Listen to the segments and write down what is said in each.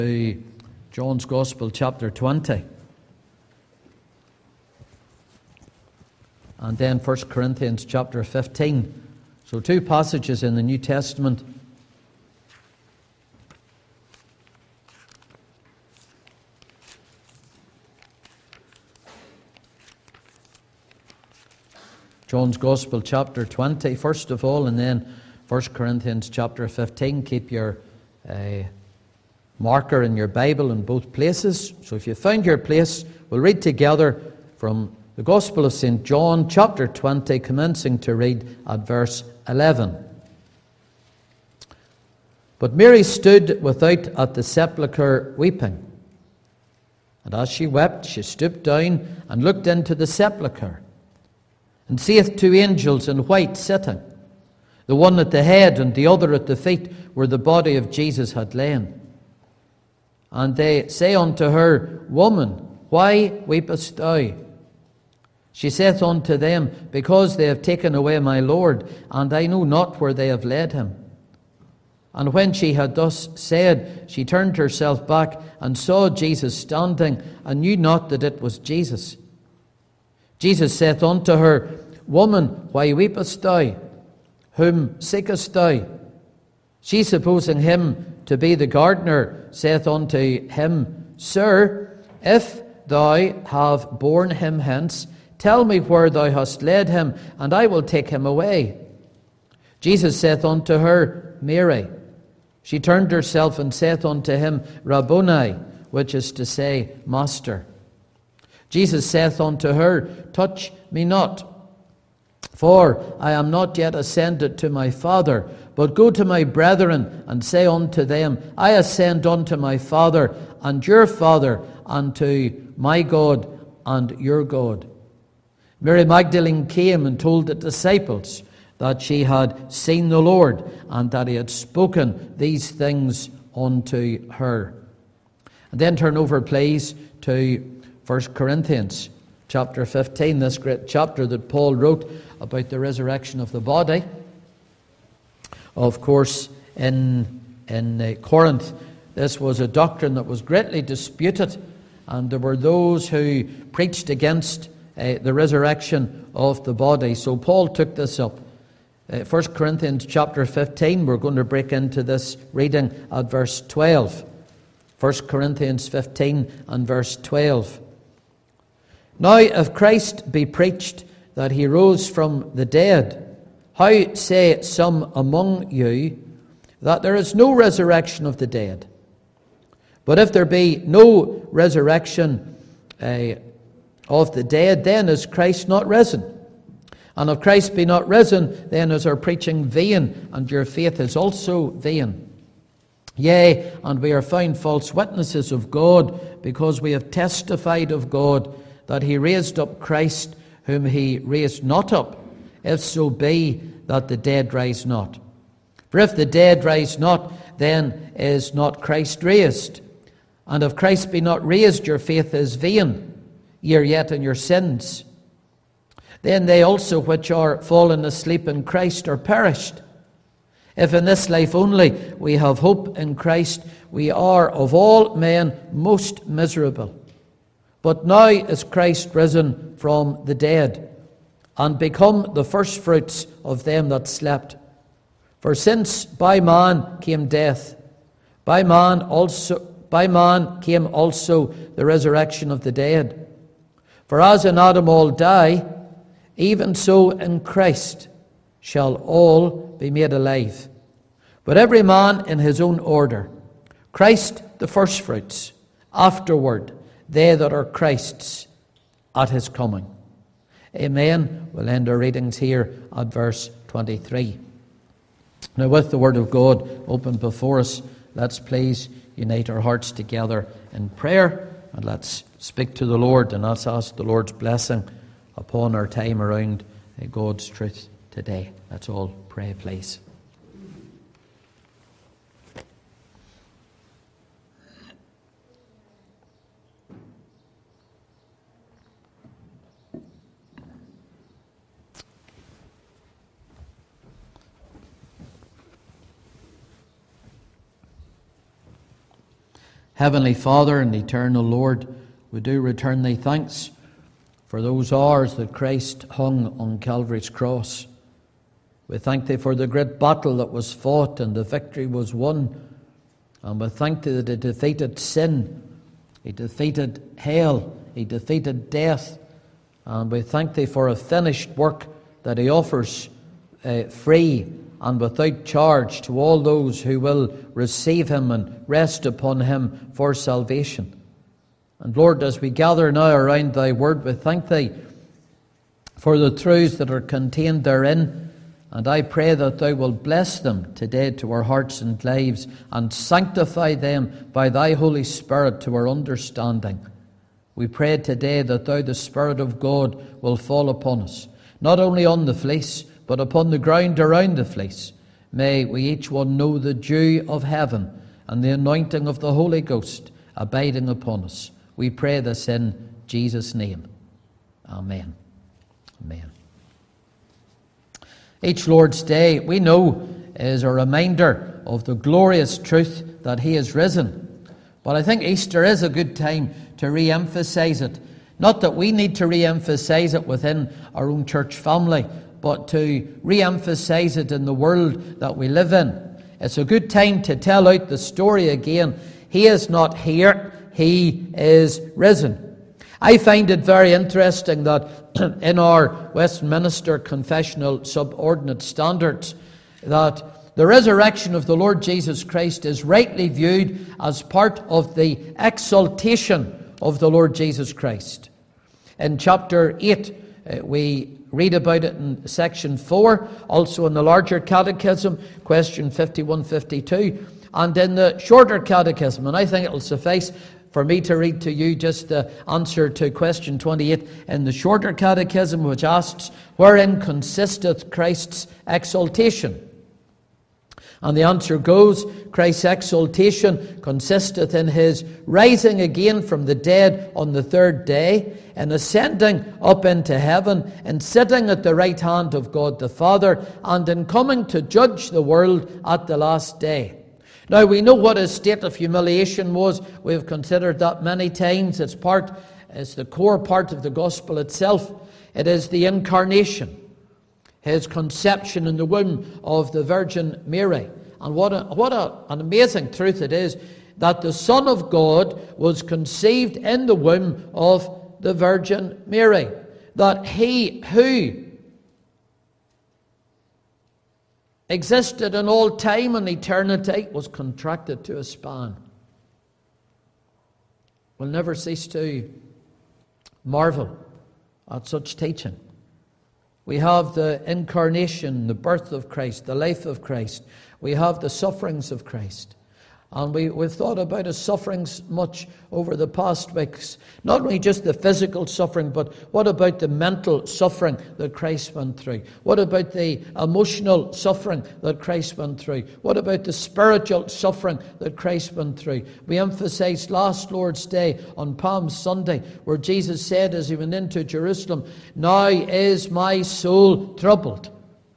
to John's Gospel, chapter 20. And then 1 Corinthians, chapter 15. So two passages in the New Testament. John's Gospel, chapter 20, first of all, and then 1 Corinthians, chapter 15. Keep your marker in your Bible in both places. So if you found your place, we'll read together from the Gospel of St. John, chapter 20, commencing to read at verse 11. But Mary stood without at the sepulchre weeping. And as she wept, she stooped down and looked into the sepulchre, and seeth two angels in white sitting, the one at the head and the other at the feet, where the body of Jesus had lain. And they say unto her, Woman, why weepest thou? She saith unto them, Because they have taken away my Lord, and I know not where they have laid him. And when she had thus said, she turned herself back, and saw Jesus standing, and knew not that it was Jesus. Jesus saith unto her, Woman, why weepest thou? Whom seekest thou? She, supposing him to be the gardener, saith unto him, Sir, if thou have borne him hence, tell me where thou hast laid him, and I will take him away. Jesus saith unto her, Mary. She turned herself and saith unto him, Rabboni, which is to say, Master. Jesus saith unto her, Touch me not, for I am not yet ascended to my Father, but go to my brethren and say unto them, I ascend unto my Father and your Father, and to my God and your God. Mary Magdalene came and told the disciples that she had seen the Lord, and that he had spoken these things unto her. And then turn over, please, to 1 Corinthians chapter 15, this great chapter that Paul wrote about the resurrection of the body. Of course, in Corinth, this was a doctrine that was greatly disputed, and there were those who preached against the resurrection of the body. So Paul took this up. 1 Corinthians chapter 15, we're going to break into this reading at verse 12. 1 Corinthians 15 and verse 12. Now, if Christ be preached that he rose from the dead, how say some among you that there is no resurrection of the dead? But if there be no resurrection of the dead, then is Christ not risen? And if Christ be not risen, then is our preaching vain, and your faith is also vain. Yea, and we are found false witnesses of God, because we have testified of God that he raised up Christ, whom he raised not up, if so be that the dead rise not. For if the dead rise not, then is not Christ raised. And if Christ be not raised, your faith is vain, ye are yet in your sins. Then they also which are fallen asleep in Christ are perished. If in this life only we have hope in Christ, we are of all men most miserable. But now is Christ risen from the dead, and become the firstfruits of them that slept. For since by man came death, by man came also the resurrection of the dead. For as in Adam all die, even so in Christ shall all be made alive. But every man in his own order. Christ the firstfruits, afterward they that are Christ's at his coming. Amen. We'll end our readings here at verse 23. Now, with the Word of God open before us, let's please unite our hearts together in prayer, and let's speak to the Lord, and let's ask the Lord's blessing upon our time around God's truth today. Let's all pray, please. Heavenly Father and eternal Lord, we do return Thee thanks for those hours that Christ hung on Calvary's cross. We thank Thee for the great battle that was fought and the victory was won. And we thank Thee that He defeated sin, He defeated hell, He defeated death. And we thank Thee for a finished work that He offers free and without charge to all those who will receive Him and rest upon Him for salvation. And Lord, as we gather now around Thy Word, we thank Thee for the truths that are contained therein. And I pray that Thou will bless them today to our hearts and lives and sanctify them by Thy Holy Spirit to our understanding. We pray today that Thou, the Spirit of God, will fall upon us, not only on the fleece, but upon the ground around the fleece. May we each one know the dew of heaven and the anointing of the Holy Ghost abiding upon us. We pray this in Jesus' name. Amen. Amen. Each Lord's Day, we know, is a reminder of the glorious truth that He is risen. But I think Easter is a good time to re-emphasize it. Not that we need to re-emphasize it within our own church family, but to re-emphasize it in the world that we live in. It's a good time to tell out the story again. He is not here, He is risen. I find it very interesting that in our Westminster Confessional Subordinate Standards, that the resurrection of the Lord Jesus Christ is rightly viewed as part of the exaltation of the Lord Jesus Christ. In chapter 8, we read about it in section 4, also in the larger catechism, question 51-52, and in the shorter catechism. And I think it will suffice for me to read to you just the answer to question 28 in the shorter catechism, which asks, wherein consisteth Christ's exaltation? And the answer goes, Christ's exaltation consisteth in His rising again from the dead on the third day, in ascending up into heaven, in sitting at the right hand of God the Father, and in coming to judge the world at the last day. Now, we know what His state of humiliation was. We've considered that many times. It's the core part of the gospel itself. It is the incarnation, His conception in the womb of the Virgin Mary. And what an amazing truth it is that the Son of God was conceived in the womb of the Virgin Mary. That He who existed in all time and eternity was contracted to a span. We'll never cease to marvel at such teaching. We have the incarnation, the birth of Christ, the life of Christ. We have the sufferings of Christ. And we've thought about His sufferings much over the past weeks. Not only just the physical suffering, but what about the mental suffering that Christ went through? What about the emotional suffering that Christ went through? What about the spiritual suffering that Christ went through? We emphasized last Lord's Day on Palm Sunday, where Jesus said as He went into Jerusalem, "Now is my soul troubled."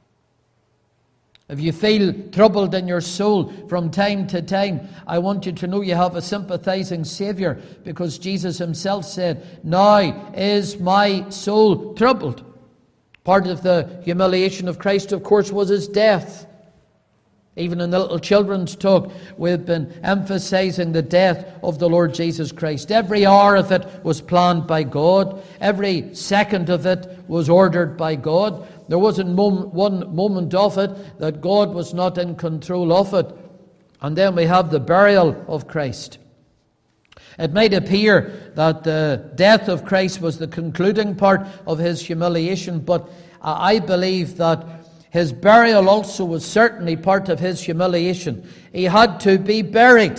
If you feel troubled in your soul from time to time, I want you to know you have a sympathizing Savior, because Jesus Himself said, "Now is my soul troubled." Part of the humiliation of Christ, of course, was His death. Even in the little children's talk, we've been emphasizing the death of the Lord Jesus Christ. Every hour of it was planned by God. Every second of it was ordered by God. There wasn't one moment of it that God was not in control of it. And then we have the burial of Christ. It might appear that the death of Christ was the concluding part of His humiliation, but I believe that His burial also was certainly part of His humiliation. He had to be buried.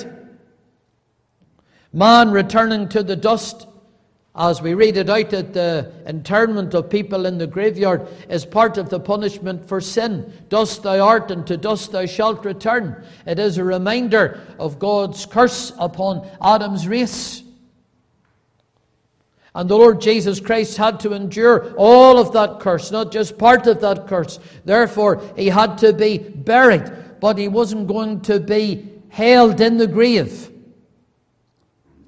Man returning to the dust, as we read it out at the interment of people in the graveyard, is part of the punishment for sin. Dust thou art, and to dust thou shalt return. It is a reminder of God's curse upon Adam's race. And the Lord Jesus Christ had to endure all of that curse, not just part of that curse. Therefore, He had to be buried, but He wasn't going to be held in the grave.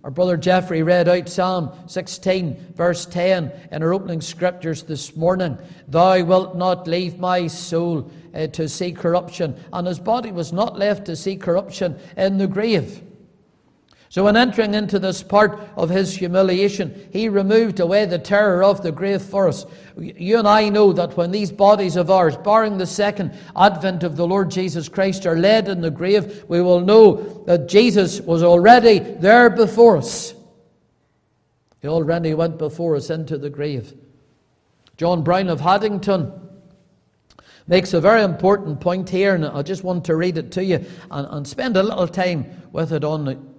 Our brother Jeffrey read out Psalm 16, verse 10 in our opening scriptures this morning. Thou wilt not leave my soul to see corruption. And his body was not left to see corruption in the grave. So in entering into this part of his humiliation, he removed away the terror of the grave for us. You and I know that when these bodies of ours, barring the second advent of the Lord Jesus Christ, are laid in the grave, we will know that Jesus was already there before us. He already went before us into the grave. John Brown of Haddington makes a very important point here, and I just want to read it to you and spend a little time with it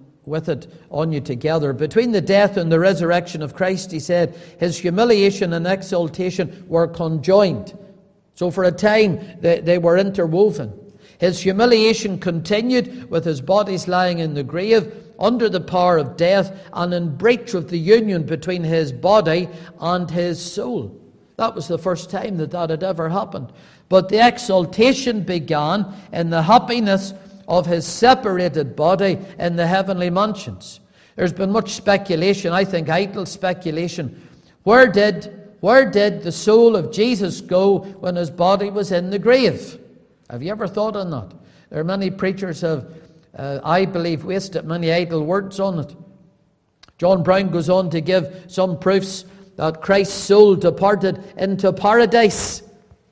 on you together. Between the death and the resurrection of Christ, he said, his humiliation and exaltation were conjoined. So for a time, they were interwoven. His humiliation continued with his bodies lying in the grave under the power of death and in breach of the union between his body and his soul. That was the first time that had ever happened. But the exaltation began in the happiness of his separated body in the heavenly mansions. There's been much speculation, I think idle speculation. Where did the soul of Jesus go when his body was in the grave? Have you ever thought on that? There are many preachers have, I believe, wasted many idle words on it. John Brown goes on to give some proofs that Christ's soul departed into paradise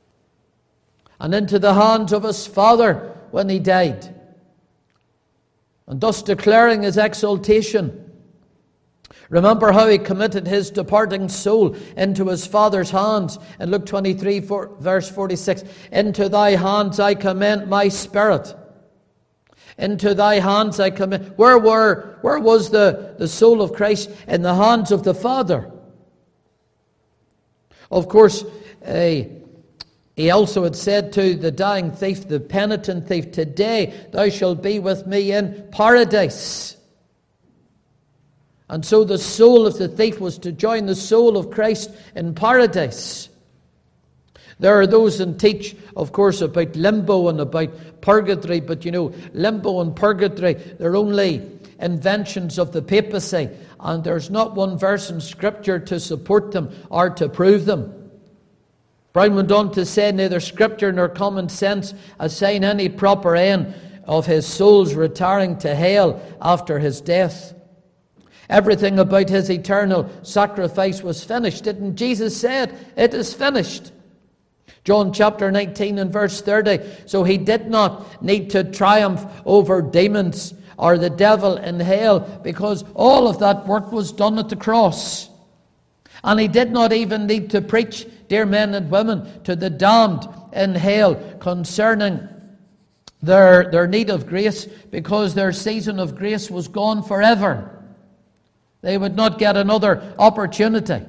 and into the hands of his Father when he died, and thus declaring his exaltation. Remember how he committed his departing soul into his Father's hands. In Luke 23, verse 46, into thy hands I commend my spirit. Into thy hands I commend. Where was the soul of Christ? In the hands of the Father. Of course, he also had said to the dying thief, the penitent thief, today thou shalt be with me in paradise. And so the soul of the thief was to join the soul of Christ in paradise. There are those who teach, of course, about limbo and about purgatory, but you know, limbo and purgatory, they're only inventions of the papacy, and there's not one verse in Scripture to support them or to prove them. Brown went on to say, neither Scripture nor common sense assign any proper end of his soul's retiring to hell after his death. Everything about his eternal sacrifice was finished. Didn't Jesus say it? It is finished. John chapter 19 and verse 30. So he did not need to triumph over demons or the devil in hell, because all of that work was done at the cross. And he did not even need to preach, dear men and women, to the damned in hell concerning their need of grace, because their season of grace was gone forever. They would not get another opportunity.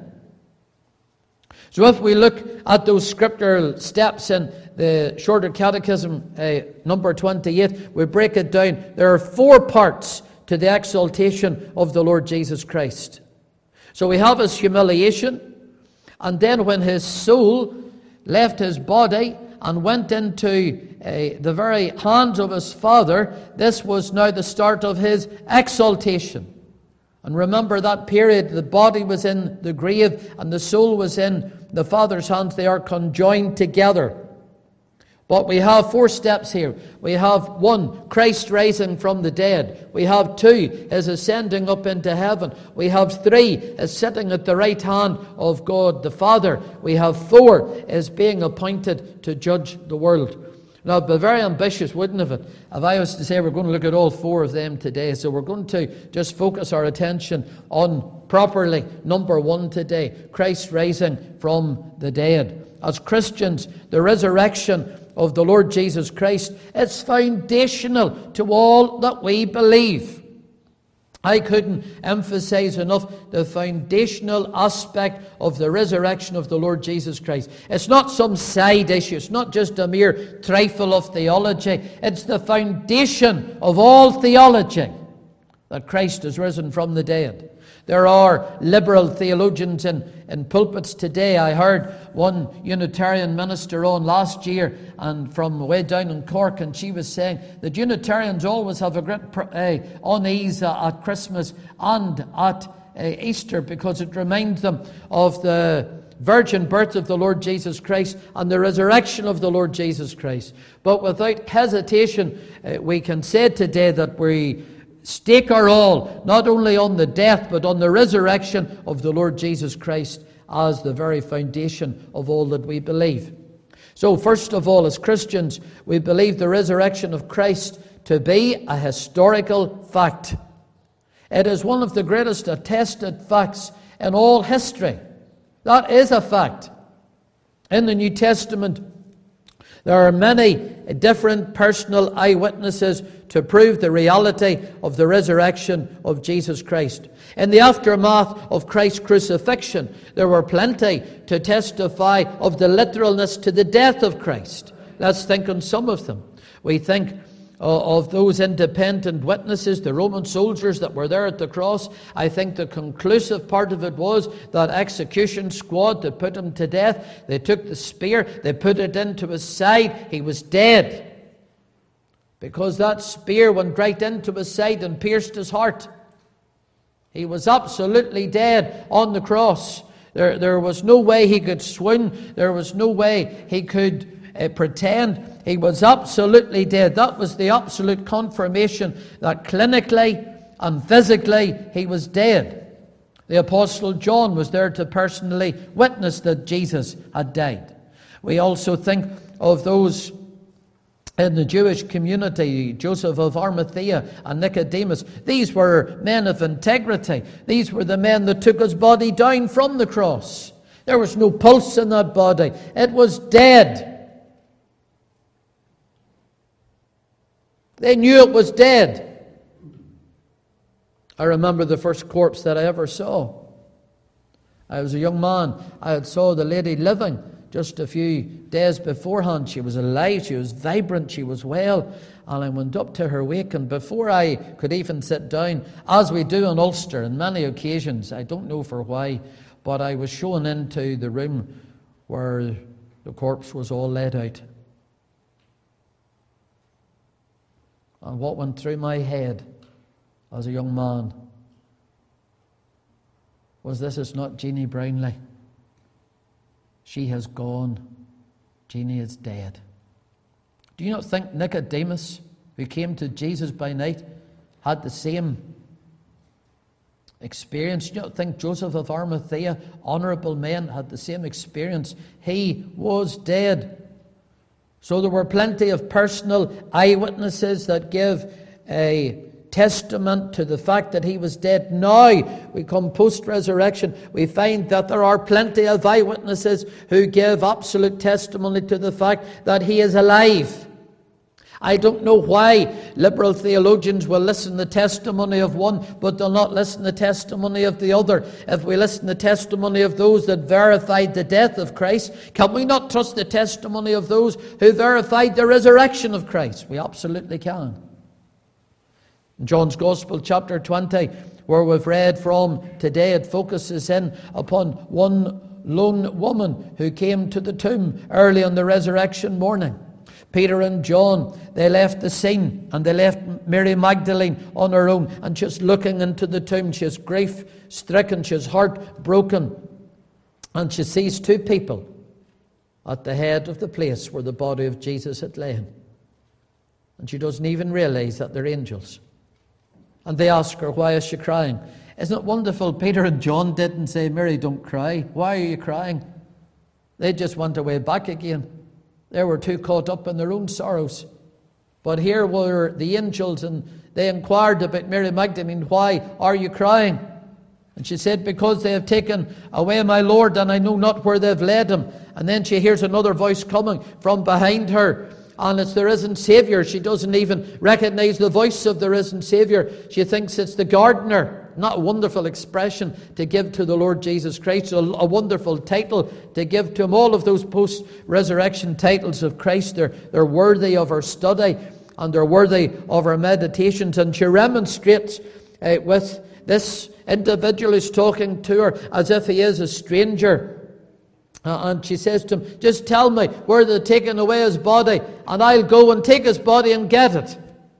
So if we look at those scriptural steps in the Shorter Catechism, number 28, we break it down. There are 4 parts to the exaltation of the Lord Jesus Christ. So we have his humiliation, and then when his soul left his body and went into the very hands of his Father, this was now the start of his exaltation. And remember that period, the body was in the grave and the soul was in the Father's hands. They are conjoined together. But we have 4 steps here. We have 1, Christ rising from the dead. We have 2, his ascending up into heaven. We have 3, his sitting at the right hand of God the Father. We have 4, his being appointed to judge the world. Now, it'd be very ambitious, wouldn't it, if I was to say we're going to look at all 4 of them today. So we're going to just focus our attention on properly number 1 today, Christ rising from the dead. As Christians, the resurrection of the Lord Jesus Christ, it's foundational to all that we believe. I couldn't emphasize enough the foundational aspect of the resurrection of the Lord Jesus Christ. It's not some side issue. It's not just a mere trifle of theology. It's the foundation of all theology. that Christ is risen from the dead. There are liberal theologians in pulpits today. I heard one Unitarian minister on last year and from way down in Cork, and she was saying that Unitarians always have a great unease at Christmas and at Easter, because it reminds them of the virgin birth of the Lord Jesus Christ and the resurrection of the Lord Jesus Christ. But without hesitation, we can say today that we stake our all, not only on the death, but on the resurrection of the Lord Jesus Christ as the very foundation of all that we believe. So first of all, as Christians, we believe the resurrection of Christ to be a historical fact. It is one of the greatest attested facts in all history. That is a fact. In the New Testament, there are many different personal eyewitnesses to prove the reality of the resurrection of Jesus Christ. In the aftermath of Christ's crucifixion, there were plenty to testify of the literalness to the death of Christ. Let's think on some of them. We think of those independent witnesses, the Roman soldiers that were there at the cross. I think the conclusive part of it was that execution squad that put him to death. They took the spear, they put it into his side. He was dead, because that spear went right into his side and pierced his heart. He was absolutely dead on the cross. There was no way he could swoon. There was no way he could pretend. He was absolutely dead. That was the absolute confirmation that clinically and physically he was dead. The Apostle John was there to personally witness that Jesus had died. We also think of those in the Jewish community, Joseph of Arimathea and Nicodemus. These were men of integrity. These were the men that took his body down from the cross. There was no pulse in that body. It was dead. They knew it was dead. I remember the first corpse that I ever saw. I was a young man. I had saw the lady living just a few days beforehand. She was alive, she was vibrant, she was well. And I went up to her wake, and before I could even sit down, as we do in Ulster on many occasions, I don't know for why, but I was shown into the room where the corpse was all laid out. And what went through my head as a young man was, this is not Jeannie Brownlee. She has gone. Jeannie is dead. Do you not think Nicodemus, who came to Jesus by night, had the same experience? Do you not think Joseph of Arimathea, honourable man, had the same experience? He was dead. So there were plenty of personal eyewitnesses that give a testament to the fact that he was dead. Now we come post-resurrection, we find that there are plenty of eyewitnesses who give absolute testimony to the fact that he is alive. I don't know why liberal theologians will listen to the testimony of one, but they'll not listen to the testimony of the other. If we listen to the testimony of those that verified the death of Christ, can we not trust the testimony of those who verified the resurrection of Christ? We absolutely can. In John's Gospel, chapter 20, where we've read from today, it focuses in upon one lone woman who came to the tomb early on the resurrection morning. Peter and John, they left the scene, and they left Mary Magdalene on her own, and just looking into the tomb. She's grief-stricken, she's heartbroken, and she sees two people at the head of the place where the body of Jesus had lain. And she doesn't even realize that they're angels. And they ask her, why is she crying? Isn't it wonderful? Peter and John didn't say, Mary, don't cry. Why are you crying? They just went away back again. They were too caught up in their own sorrows. But here were the angels, and they inquired about Mary Magdalene, why are you crying? And she said, because they have taken away my Lord, and I know not where they've laid him. And then she hears another voice coming from behind her, and it's the risen Saviour. She doesn't even recognize the voice of the risen Saviour. She thinks it's the gardener. Not a wonderful expression to give to the Lord Jesus Christ, a wonderful title to give to him. All of those post-resurrection titles of Christ, they're worthy of our study, and they're worthy of our meditations. And she remonstrates with this individual who's talking to her as if he is a stranger. And she says to him, just tell me where they're taking away his body, and I'll go and take his body and get it.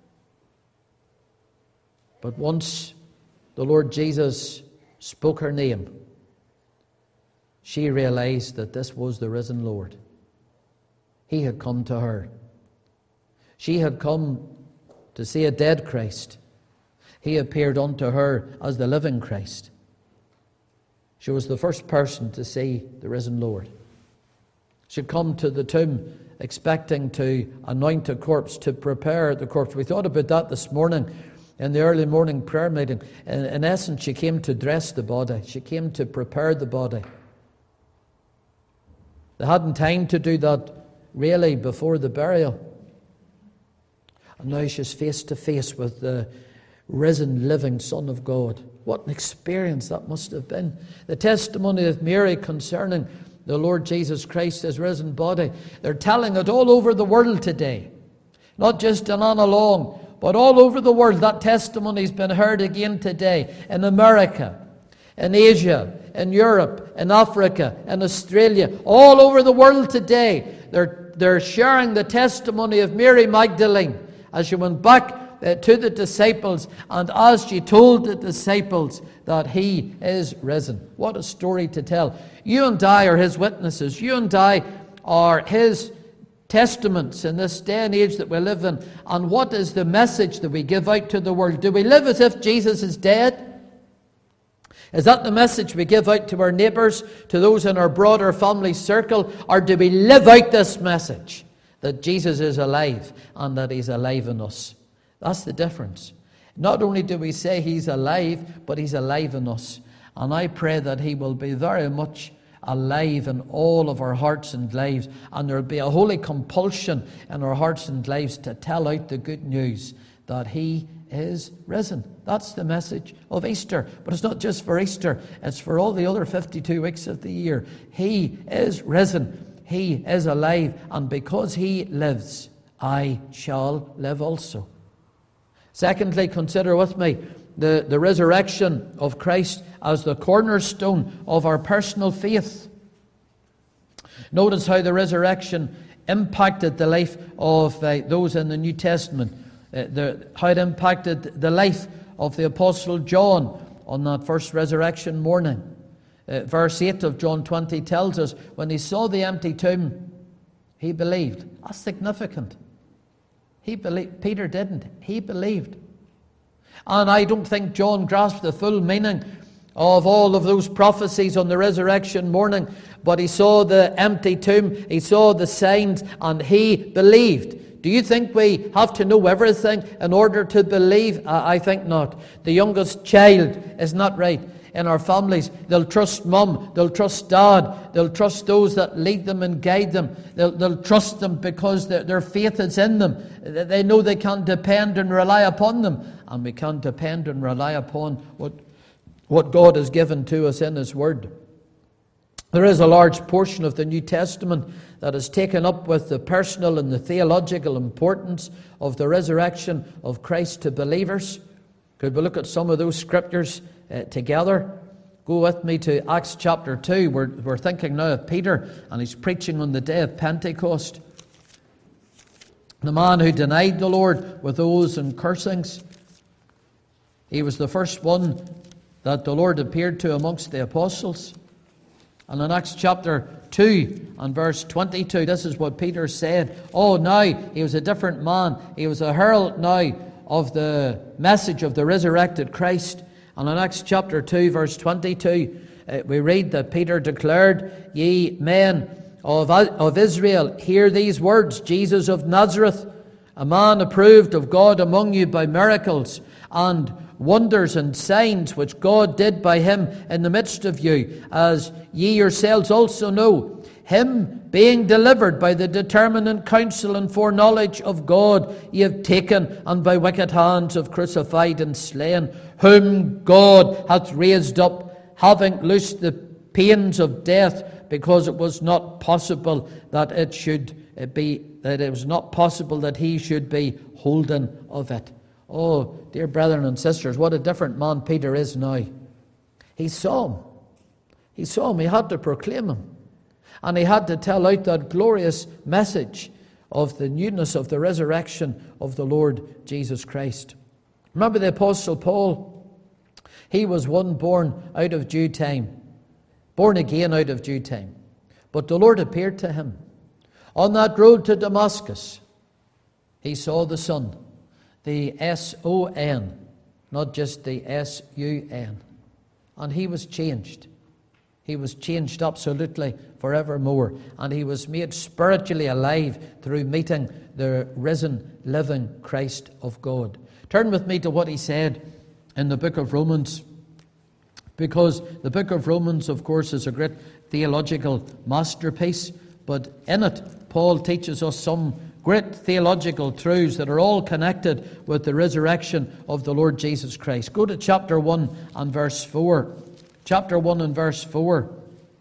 But once the Lord Jesus spoke her name, she realized that this was the risen Lord. He had come to her. She had come to see a dead Christ. He appeared unto her as the living Christ. She was the first person to see the risen Lord. She had come to the tomb expecting to anoint a corpse, to prepare the corpse. We thought about that this morning in the early morning prayer meeting. In essence, she came to dress the body. She came to prepare the body. They hadn't time to do that really before the burial. And now she's face to face with the risen, living Son of God. What an experience that must have been. The testimony of Mary concerning the Lord Jesus Christ, his risen body, they're telling it all over the world today. Not just in Annalong, but all over the world. That testimony's been heard again today. In America, in Asia, in Europe, in Africa, in Australia, all over the world today. They're sharing the testimony of Mary Magdalene as she went back to the disciples, and as she told the disciples that he is risen. What a story to tell. You and I are his witnesses. You and I are his testaments in this day and age that we live in. And what is the message that we give out to the world? Do we live as if Jesus is dead? Is that the message we give out to our neighbours, to those in our broader family circle? Or do we live out this message that Jesus is alive and that he's alive in us? That's the difference. Not only do we say he's alive, but he's alive in us. And I pray that he will be very much alive in all of our hearts and lives. And there will be a holy compulsion in our hearts and lives to tell out the good news that he is risen. That's the message of Easter. But it's not just for Easter. It's for all the other 52 weeks of the year. He is risen. He is alive. And because he lives, I shall live also. Secondly, consider with me the resurrection of Christ as the cornerstone of our personal faith. Notice how the resurrection impacted the life of those in the New Testament. How it impacted the life of the Apostle John on that first resurrection morning. Verse 8 of John 20 tells us, when he saw the empty tomb, he believed. That's significant. He believed. Peter didn't. He believed. And I don't think John grasped the full meaning of all of those prophecies on the resurrection morning, but he saw the empty tomb, he saw the signs, and he believed. Do you think we have to know everything in order to believe? I think not. The youngest child is not right. In our families, they'll trust mum, they'll trust dad, they'll trust those that lead them and guide them. They'll trust them because their faith is in them. They know they can depend and rely upon them. And we can depend and rely upon what God has given to us in his word. There is a large portion of the New Testament that is taken up with the personal and the theological importance of the resurrection of Christ to believers. Could we look at some of those scriptures together? Go with me to Acts chapter 2. We're thinking now of Peter, and he's preaching on the day of Pentecost. The man who denied the Lord with oaths and cursings. He was the first one that the Lord appeared to amongst the apostles. And in Acts chapter 2 and verse 22, this is what Peter said. Oh, now he was a different man. He was a herald now of the message of the resurrected Christ. And in Acts chapter 2, verse 22, we read that Peter declared, Ye men of Israel, hear these words, Jesus of Nazareth, a man approved of God among you by miracles and wonders and signs which God did by him in the midst of you, as ye yourselves also know, him being delivered by the determinate counsel and foreknowledge of God, ye have taken, and by wicked hands have crucified and slain, whom God hath raised up, having loosed the pains of death, because it was not possible that it was not possible that he should be holden of it. Oh, dear brethren and sisters, what a different man Peter is now. He saw him. He saw him. He had to proclaim him. And he had to tell out that glorious message of the newness of the resurrection of the Lord Jesus Christ. Remember the Apostle Paul? He was one born out of due time, born again out of due time. But the Lord appeared to him. On that road to Damascus, he saw the sun, the S-O-N, not just the S-U-N. And he was changed. He was changed absolutely forevermore. And he was made spiritually alive through meeting the risen, living Christ of God. Turn with me to what he said in the book of Romans. Because the book of Romans, of course, is a great theological masterpiece. But in it, Paul teaches us some great theological truths that are all connected with the resurrection of the Lord Jesus Christ. Go to chapter 1 and verse 4. Chapter 1 and verse 4.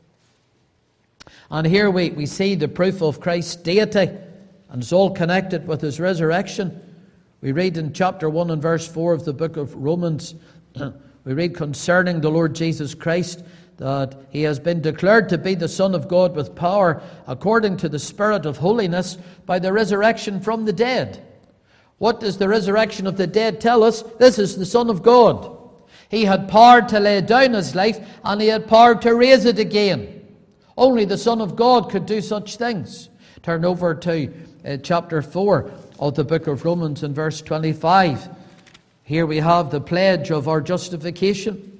And here we see the proof of Christ's deity, and it's all connected with his resurrection. We read in chapter 1 and verse 4 of the book of Romans, we read concerning the Lord Jesus Christ, that he has been declared to be the Son of God with power, according to the Spirit of holiness, by the resurrection from the dead. What does the resurrection of the dead tell us? This is the Son of God. He had power to lay down his life, and he had power to raise it again. Only the Son of God could do such things. Turn over to chapter 4 of the book of Romans in verse 25. Here we have the pledge of our justification.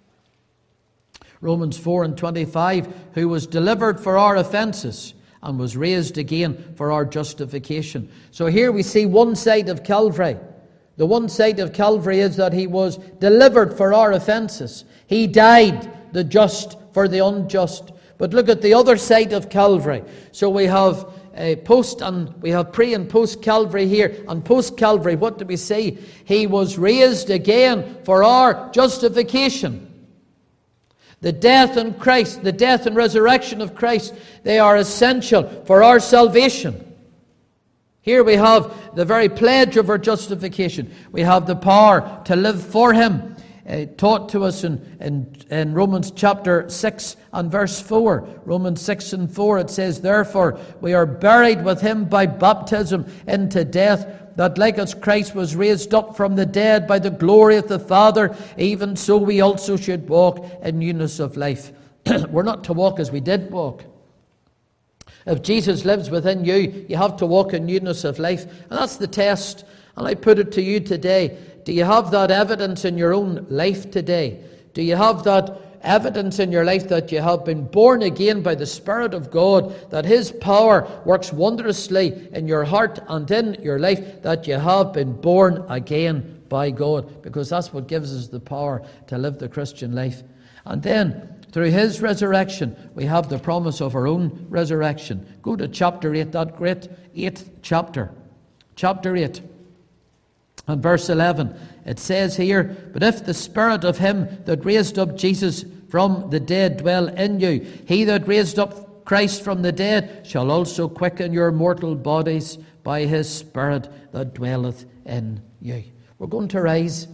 Romans 4 and 25, who was delivered for our offences and was raised again for our justification. So here we see one side of Calvary. The one side of Calvary is that he was delivered for our offences. He died, the just for the unjust. But look at the other side of Calvary. So we have post and we have pre and post Calvary here. And post Calvary, what do we say? He was raised again for our justification. The death in Christ, the death and resurrection of Christ, they are essential for our salvation. Here we have the very pledge of our justification. We have the power to live for him, taught to us in Romans chapter 6 and verse 4. Romans 6 and 4, it says, therefore we are buried with him by baptism into death, that like as Christ was raised up from the dead by the glory of the Father, even so we also should walk in newness of life. We're not to walk as we did walk. If Jesus lives within you, you have to walk in newness of life. And that's the test. And I put it to you today. Do you have that evidence in your own life today? Do you have that evidence in your life that you have been born again by the Spirit of God, that his power works wondrously in your heart and in your life, that you have been born again by God? Because that's what gives us the power to live the Christian life. And then, through his resurrection, we have the promise of our own resurrection. Go to chapter 8, that great 8th chapter. Chapter 8 and verse 11. It says here, but if the Spirit of him that raised up Jesus from the dead dwell in you, he that raised up Christ from the dead shall also quicken your mortal bodies by his Spirit that dwelleth in you. We're going to rise.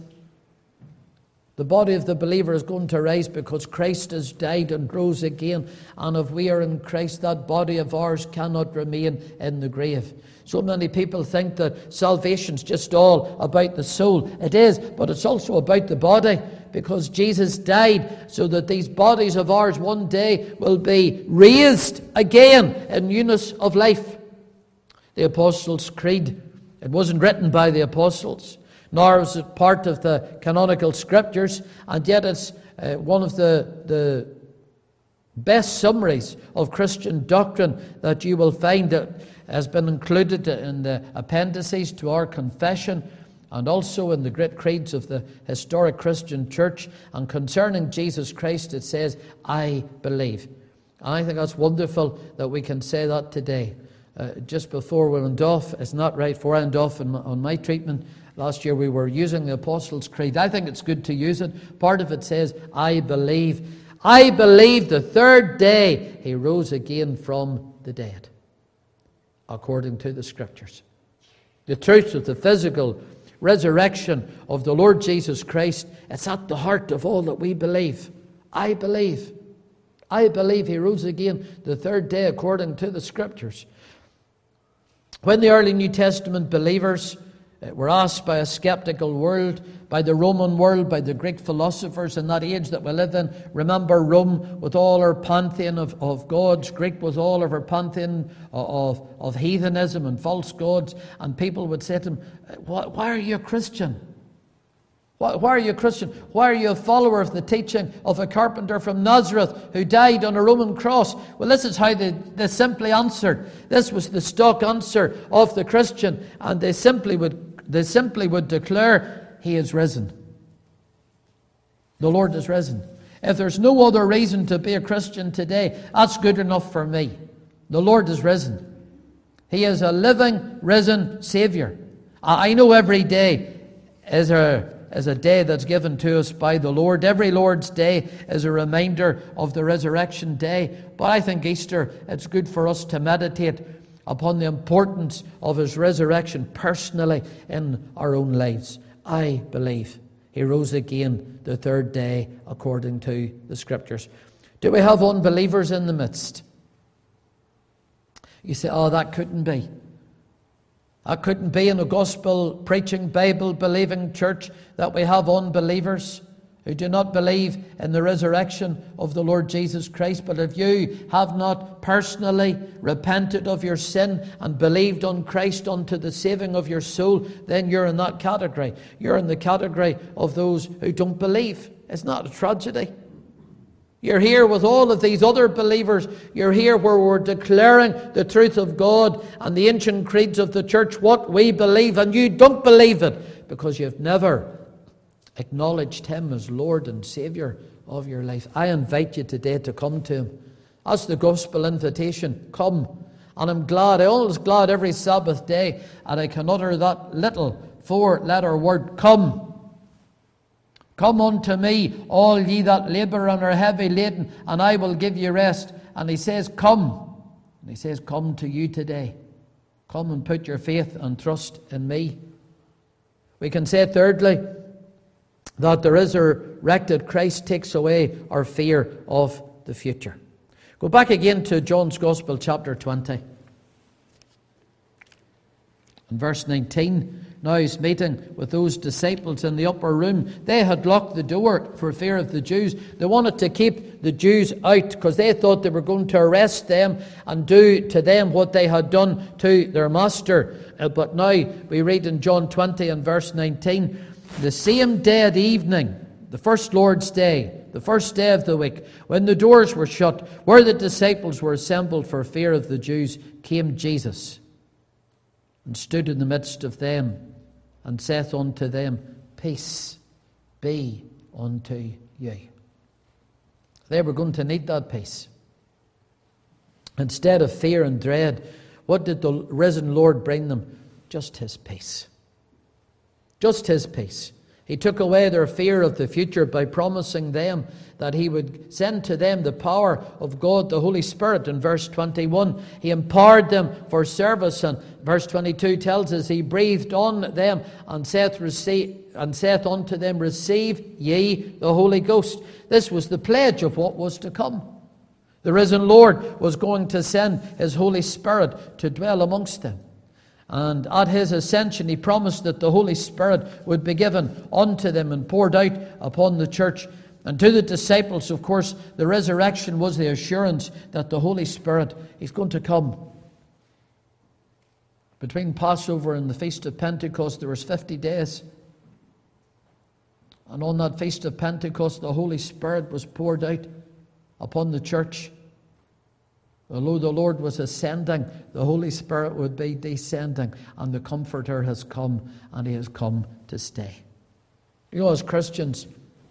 The body of the believer is going to rise because Christ has died and rose again. And if we are in Christ, that body of ours cannot remain in the grave. So many people think that salvation's just all about the soul. It is, but it's also about the body, because Jesus died so that these bodies of ours one day will be raised again in newness of life. The Apostles' Creed, it wasn't written by the apostles, nor was it part of the canonical scriptures, and yet it's one of the best summaries of Christian doctrine that you will find that has been included in the appendices to our confession and also in the great creeds of the historic Christian church. And concerning Jesus Christ, it says, I believe. And I think that's wonderful that we can say that today. Just before we went off, it's not right, before I went off on my treatment last year, we were using the Apostles' Creed. I think it's good to use it. Part of it says, I believe. I believe the third day he rose again from the dead, according to the Scriptures. The truth of the physical resurrection of the Lord Jesus Christ, it's at the heart of all that we believe. I believe he rose again the third day according to the Scriptures. When the early New Testament believers were asked by a skeptical world, by the Roman world, by the Greek philosophers in that age that we live in. Remember Rome with all her pantheon of gods, Greek with all of her pantheon of heathenism and false gods. And people would say to them, why are you a Christian? Why are you a Christian? Why are you a follower of the teaching of a carpenter from Nazareth who died on a Roman cross? Well, this is how they simply answered. This was the stock answer of the Christian. And they simply would declare, He is risen. The Lord is risen. If there's no other reason to be a Christian today, that's good enough for me. The Lord is risen. He is a living, risen Savior. I know every day is a day that's given to us by the Lord. Every Lord's Day is a reminder of the resurrection day. But I think Easter, it's good for us to meditate upon the importance of His resurrection personally in our own lives. I believe He rose again the third day according to the Scriptures. Do we have unbelievers in the midst? You say, that couldn't be. That couldn't be in a gospel-preaching, Bible-believing church that we have unbelievers who do not believe in the resurrection of the Lord Jesus Christ. But if you have not personally repented of your sin and believed on Christ unto the saving of your soul, then you're in that category. You're in the category of those who don't believe. It's not a tragedy. You're here with all of these other believers. You're here where we're declaring the truth of God and the ancient creeds of the church, what we believe, and you don't believe it because you've never acknowledged Him as Lord and Saviour of your life. I invite you today to come to Him. That's the gospel invitation. Come. And I'm always glad every Sabbath day, and I can utter that little 4-letter word, come. Come unto me, all ye that labour and are heavy laden, and I will give you rest. And He says, come. And He says, come to you today. Come and put your faith and trust in me. We can say, thirdly, that the resurrected Christ takes away our fear of the future. Go back again to John's Gospel, chapter 20. In verse 19, now He's meeting with those disciples in the upper room. They had locked the door for fear of the Jews. They wanted to keep the Jews out because they thought they were going to arrest them and do to them what they had done to their master. But now we read in John 20 and verse 19, the same day at evening, the first Lord's Day, the first day of the week, when the doors were shut, where the disciples were assembled for fear of the Jews, came Jesus and stood in the midst of them and saith unto them, peace be unto you. They were going to need that peace. Instead of fear and dread, what did the risen Lord bring them? Just His peace. Just His peace. He took away their fear of the future by promising them that He would send to them the power of God, the Holy Spirit. In verse 21, He empowered them for service. And verse 22 tells us He breathed on them and saith unto them, receive ye the Holy Ghost. This was the pledge of what was to come. The risen Lord was going to send His Holy Spirit to dwell amongst them. And at His ascension, He promised that the Holy Spirit would be given unto them and poured out upon the church. And to the disciples, of course, the resurrection was the assurance that the Holy Spirit is going to come. Between Passover and the Feast of Pentecost, there was 50 days. And on that Feast of Pentecost, the Holy Spirit was poured out upon the church. Although the Lord was ascending, the Holy Spirit would be descending, and the Comforter has come, and He has come to stay. You know, as Christians,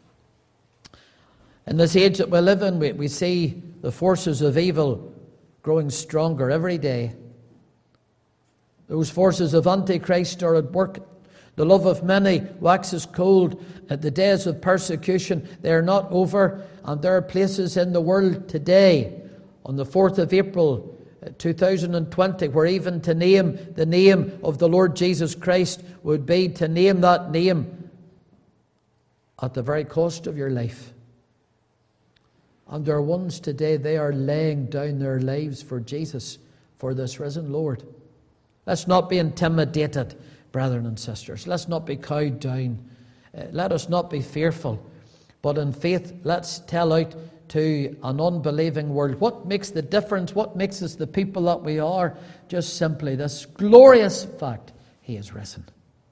in this age that we live in, we see the forces of evil growing stronger every day. Those forces of Antichrist are at work. The love of many waxes cold. At the days of persecution, they are not over, and there are places in the world today, on the 4th of April, 2020, where even to name the name of the Lord Jesus Christ would be to name that name at the very cost of your life. And there are ones today, they are laying down their lives for Jesus, for this risen Lord. Let's not be intimidated, brethren and sisters. Let's not be cowed down. Let us not be fearful. But in faith, let's tell out to an unbelieving world what makes the difference, what makes us the people that we are. Just simply this glorious fact: He is risen.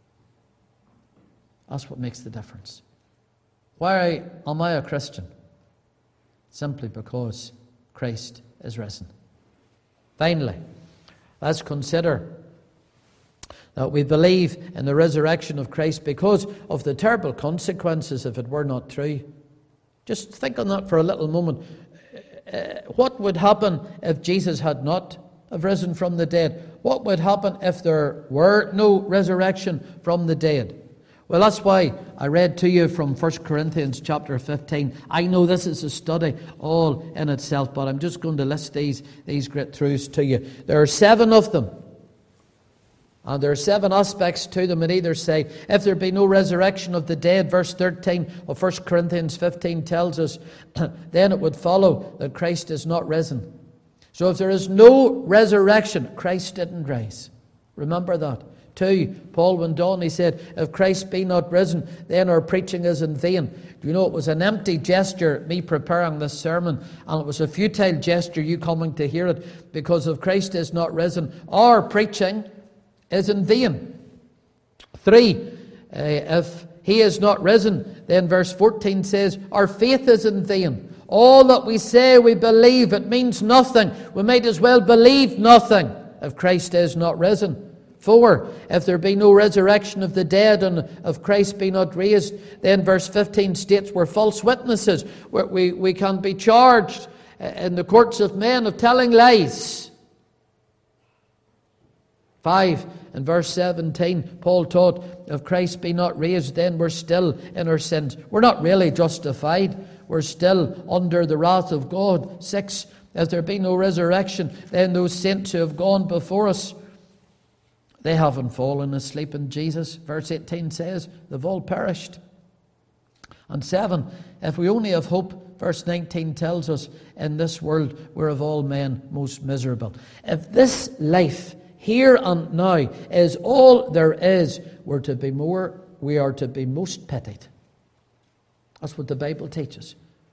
That's what makes the difference. Why am I a Christian? Simply because Christ is risen. Finally, let's consider that we believe in the resurrection of Christ because of the terrible consequences if it were not true. Just think on that for a little moment. What would happen if Jesus had not have risen from the dead? What would happen if there were no resurrection from the dead? Well, that's why I read to you from 1 Corinthians chapter 15. I know this is a study all in itself, but I'm just going to list these great truths to you. There are 7 of them. And there are 7 aspects to them in either side. If there be no resurrection of the dead, verse 13 of 1 Corinthians 15 tells us, then it would follow that Christ is not risen. So if there is no resurrection, Christ didn't rise. Remember that. 2, Paul went on, he said, if Christ be not risen, then our preaching is in vain. Do you know, it was an empty gesture, me preparing this sermon, and it was a futile gesture, you coming to hear it, because if Christ is not risen, our preaching is in vain. 3, if He is not risen, then verse 14 says, our faith is in vain. All that we say we believe, it means nothing. We might as well believe nothing if Christ is not risen. 4, if there be no resurrection of the dead and if Christ be not raised, then verse 15 states we're false witnesses. We can be charged in the courts of men of telling lies. 5, in verse 17, Paul taught, if Christ be not raised, then we're still in our sins. We're not really justified. We're still under the wrath of God. 6, if there be no resurrection, then those saints who have gone before us, they haven't fallen asleep in Jesus. Verse 18 says, they've all perished. And 7, if we only have hope, verse 19 tells us, in this world we're of all men most miserable. If this life here and now is all there is, we are to be most pitied. That's what the Bible teaches.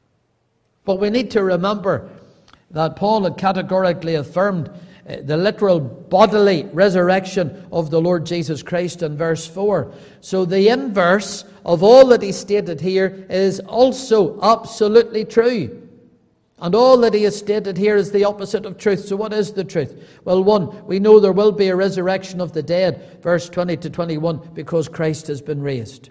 But we need to remember that Paul had categorically affirmed the literal bodily resurrection of the Lord Jesus Christ in verse 4. So the inverse of all that he stated here is also absolutely true. And all that he has stated here is the opposite of truth. So what is the truth? Well, 1, we know there will be a resurrection of the dead, verse 20 to 21, because Christ has been raised.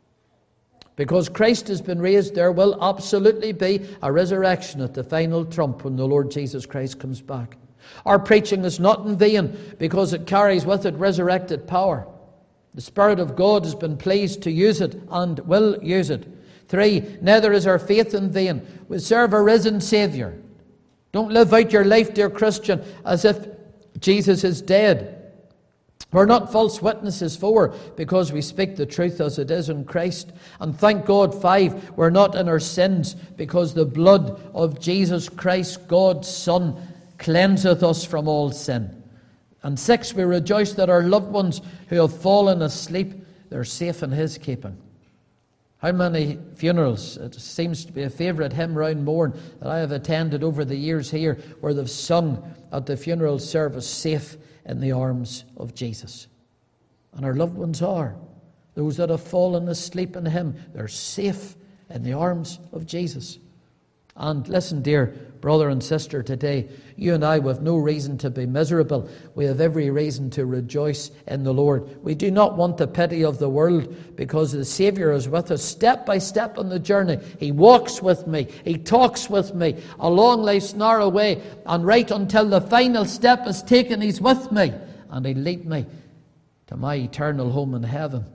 Because Christ has been raised, there will absolutely be a resurrection at the final trump when the Lord Jesus Christ comes back. Our preaching is not in vain because it carries with it resurrected power. The Spirit of God has been pleased to use it and will use it. 3, neither is our faith in vain. We serve a risen Saviour. Don't live out your life, dear Christian, as if Jesus is dead. We're not false witnesses. 4, because we speak the truth as it is in Christ. And thank God, 5, we're not in our sins because the blood of Jesus Christ, God's Son, cleanseth us from all sin. And 6, we rejoice that our loved ones who have fallen asleep, they're safe in His keeping. How many funerals, it seems to be a favourite hymn round Mourne that I have attended over the years here, where they've sung at the funeral service, safe in the arms of Jesus. And our loved ones are. Those that have fallen asleep in Him, they're safe in the arms of Jesus. And listen, dear brother and sister, today, you and I have no reason to be miserable. We have every reason to rejoice in the Lord. We do not want the pity of the world because the Saviour is with us step by step on the journey. He walks with me. He talks with me along life's narrow way, and right until the final step is taken, He's with me, and He'll lead me to my eternal home in heaven.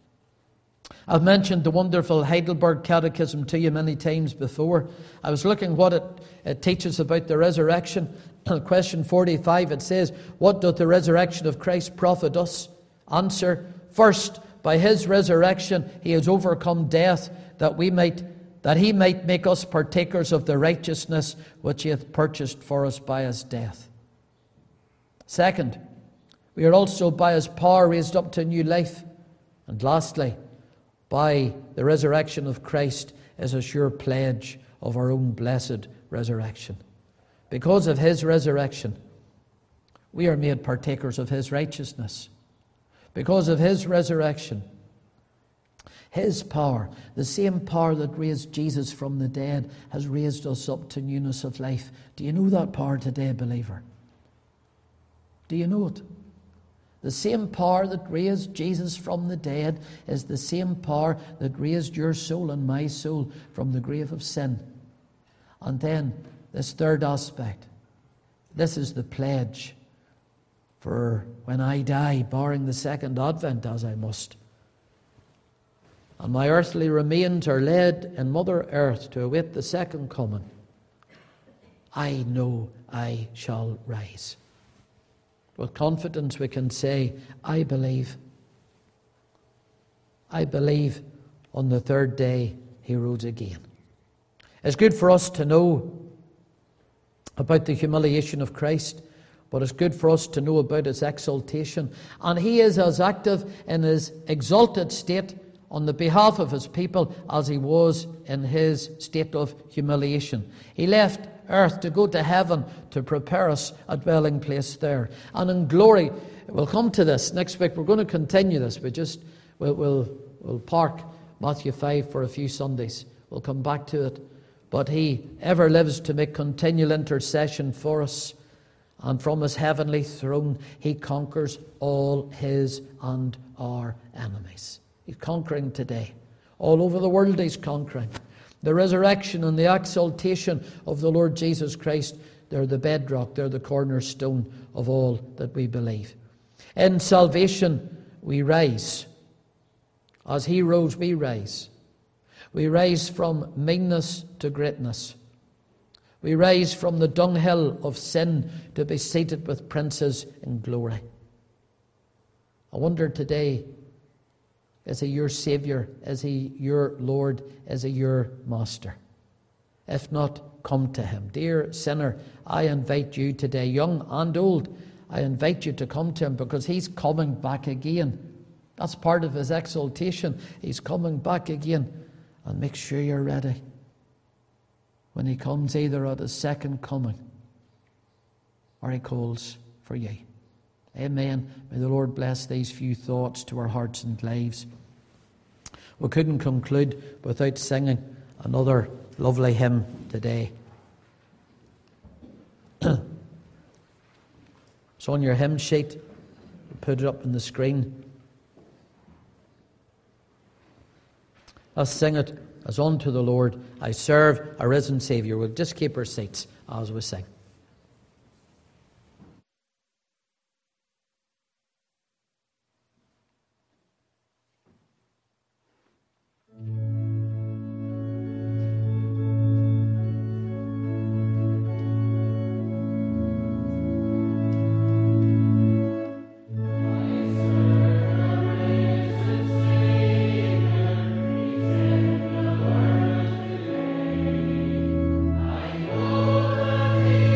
I've mentioned the wonderful Heidelberg Catechism to you many times before. I was looking what it teaches about the resurrection, Question 45, it says, what doth the resurrection of Christ profit us? Answer, first, by his resurrection he has overcome death, that he might make us partakers of the righteousness which he hath purchased for us by his death. Second, we are also by his power raised up to new life. And lastly, by the resurrection of Christ is a sure pledge of our own blessed resurrection. Because of his resurrection, we are made partakers of his righteousness. Because of his resurrection, his power, the same power that raised Jesus from the dead, has raised us up to newness of life. Do you know that power today, believer? Do you know it? The same power that raised Jesus from the dead is the same power that raised your soul and my soul from the grave of sin. And then this third aspect, this is the pledge for when I die, barring the second advent, as I must. And my earthly remains are laid in Mother Earth to await the second coming. I know I shall rise. With confidence we can say, I believe. I believe on the third day he rose again. It's good for us to know about the humiliation of Christ, but it's good for us to know about his exaltation. And he is as active in his exalted state on the behalf of his people as he was in his state of humiliation. He left earth to go to heaven to prepare us a dwelling place there. And in glory, we'll come to this next week. We're going to continue this. We'll park Matthew 5 for a few Sundays. We'll come back to it. But he ever lives to make continual intercession for us. And from his heavenly throne, he conquers all his and our enemies. He's conquering today. All over the world he's conquering. The resurrection and the exaltation of the Lord Jesus Christ, they're the bedrock, they're the cornerstone of all that we believe. In salvation, we rise. As he rose, we rise. We rise from meanness to greatness. We rise from the dunghill of sin to be seated with princes in glory. I wonder today, is he your Saviour? Is he your Lord? Is he your Master? If not, come to him. Dear sinner, I invite you today, young and old, I invite you to come to him because he's coming back again. That's part of his exaltation. He's coming back again. And make sure you're ready when he comes, either at his second coming or he calls for you. Amen. May the Lord bless these few thoughts to our hearts and lives. We couldn't conclude without singing another lovely hymn today. It's on your hymn sheet. We'll put it up on the screen. Let's sing it as unto the Lord I serve a risen Saviour. We'll just keep our seats as we sing. I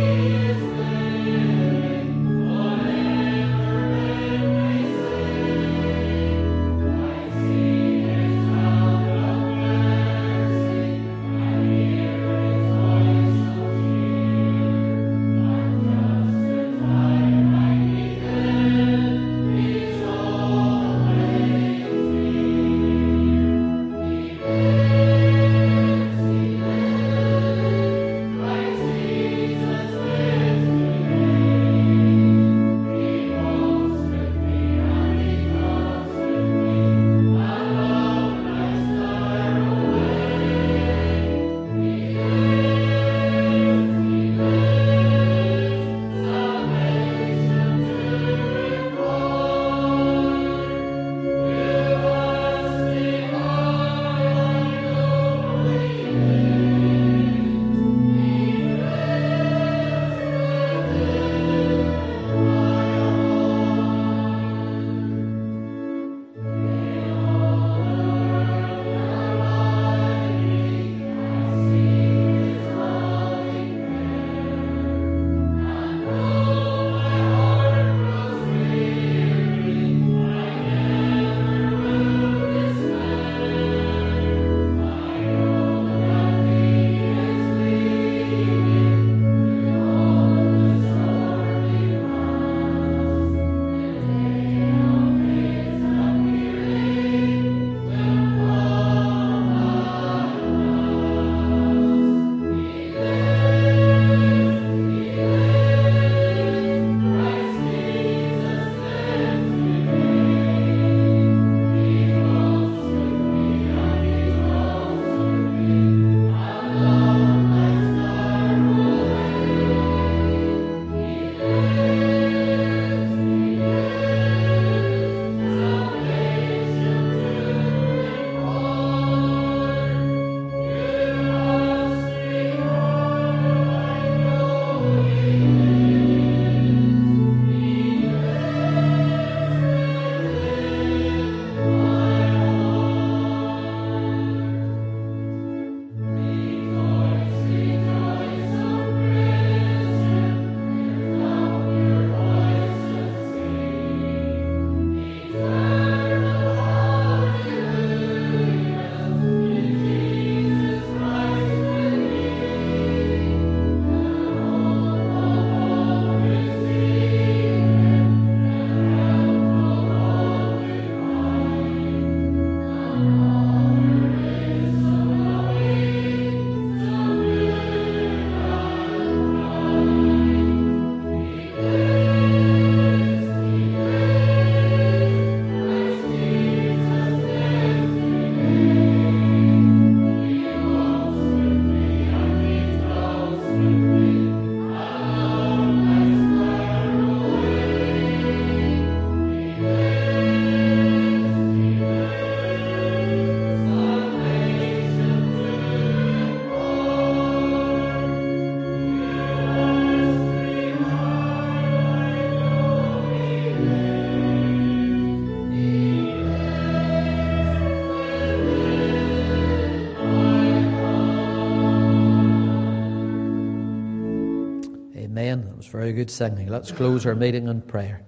Amen. That was very good singing. Let's close our meeting in prayer.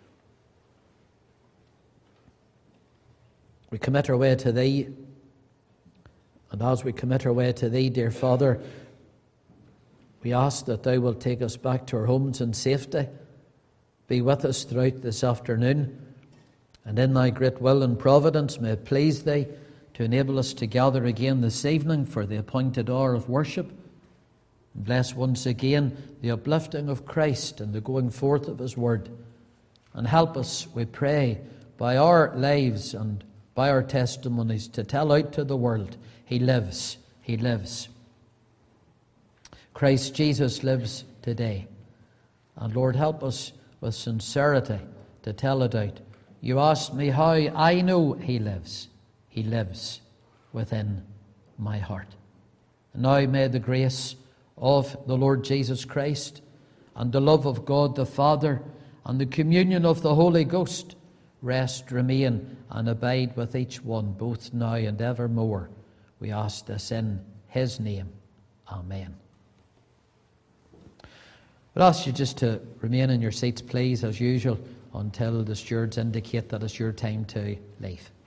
We commit our way to Thee, and as we commit our way to Thee, dear Father, we ask that Thou wilt take us back to our homes in safety. Be with us throughout this afternoon, and in Thy great will and providence may it please Thee to enable us to gather again this evening for the appointed hour of worship. Bless once again the uplifting of Christ and the going forth of His word. And help us, we pray, by our lives and by our testimonies to tell out to the world, He lives, He lives. Christ Jesus lives today. And Lord, help us with sincerity to tell it out. You asked me how I know He lives. He lives within my heart. And now may the grace of the Lord Jesus Christ and the love of God the Father and the communion of the Holy Ghost rest, remain, and abide with each one, both now and evermore. We ask this in His name. Amen. I'll ask you just to remain in your seats, please, as usual, until the stewards indicate that it's your time to leave.